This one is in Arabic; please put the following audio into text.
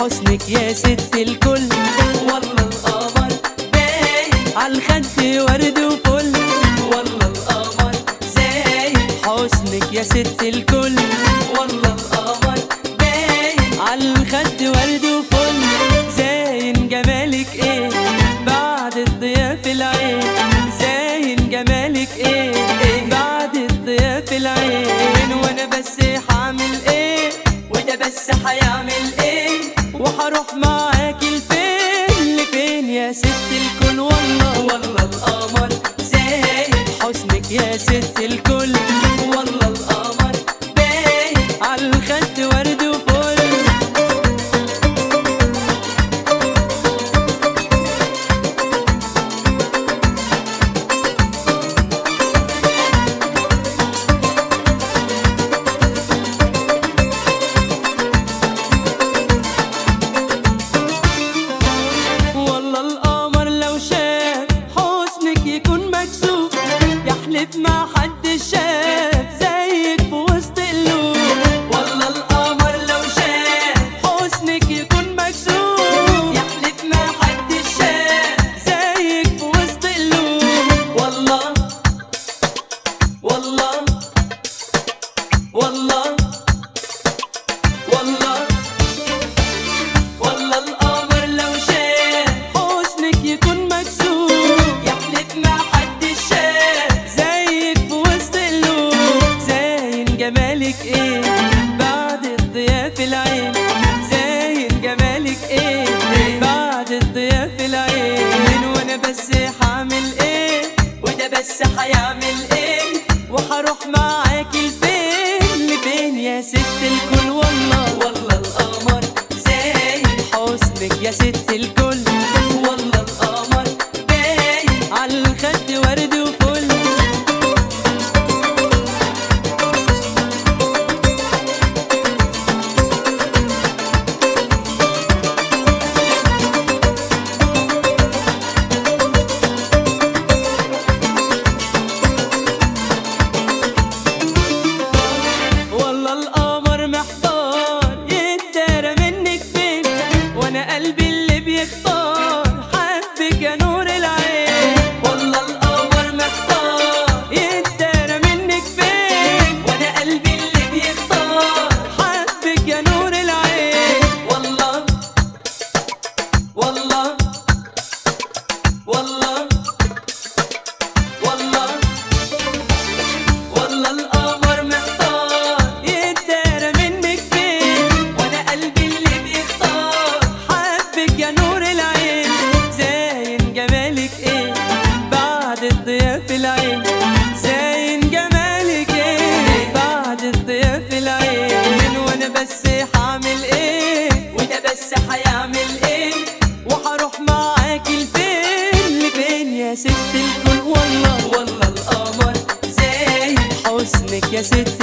حسنك يا ست الكل، والله القمر باين عالخد ورد وفل، والله القمر زاين حسنك يا ست الكل، والله القمر باين عالخد ورد وفل. زاين جمالك ايه بعد الضياء في العين، زاين جمالك ايه بعد الضياء في العين. وانا بس هعمل ايه وده بس هيعمل ايه وهروح معاكي لفين لفين يا ست الكل. والله والله القمر زاين حسنك يا ست الكل، والله القمر باين عالخد ورد وفل. والله القمر لو شاف حسنك يكون مكسوف، يحلف ما حد شاف زيك في وسط قلوب. والله القمر لو شاف حسنك يكون مكسوف، يحلف ما حد شاف زيك في وسط قلوب. والله والله والله والله والله القمر لو شاف حسنك يكون مكسوف، يحلف ما حد شاف زيك في وسط قلوب. زاين جمالك ايه بعد الضياء في العين، زاين جمالك ايه بعد الضياء في العين. وانا بس هعمل ايه وده بس هيعمل ايه وهروح معاكي لفين لفين يا ست الكل. والله والله القمر زاين حسنك يا ست الكل، والله القمر باين عالخد ورد وفل. والله القمر محتار يتدارى منك فين، وانا قلبي اللي بيختار حبك يا نور العين. والله القمر محتار يتدارى منك فين وانا قلبي اللي بيختار حبك يا نور العين. والله والله والله والله والله القمر محتار يتدارى منك فين وانا قلبي اللي بيختار حبك يا نور العين. زاين جمالك ايه بعد الضياء في العين، زاين جمالك ايه بعد الضياء في العين. وانا بس هعمل ايه وده بس هيعمل ايه وهروح معاكي لفين لفين يا ست الكل. والله والله القمر زاين حسنك يا ست